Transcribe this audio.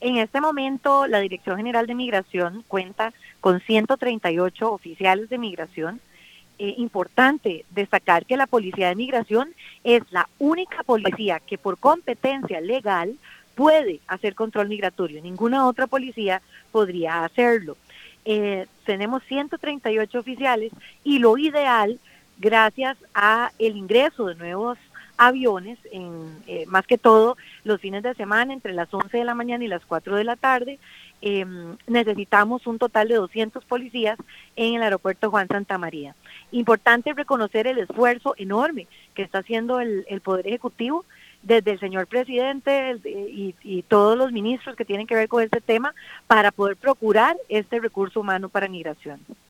En este momento, la Dirección General de Migración cuenta con 138 oficiales de migración. Importante destacar que la Policía de Migración es la única policía que por competencia legal puede hacer control migratorio. Ninguna otra policía podría hacerlo. Tenemos 138 oficiales y lo ideal, gracias a el ingreso de nuevos aviones, más que todo los fines de semana, entre las 11 de la mañana y las 4 de la tarde, necesitamos un total de 200 policías en el aeropuerto Juan Santamaría. Importante reconocer el esfuerzo enorme que está haciendo el Poder Ejecutivo, desde el señor presidente y todos los ministros que tienen que ver con este tema, para poder procurar este recurso humano para migración.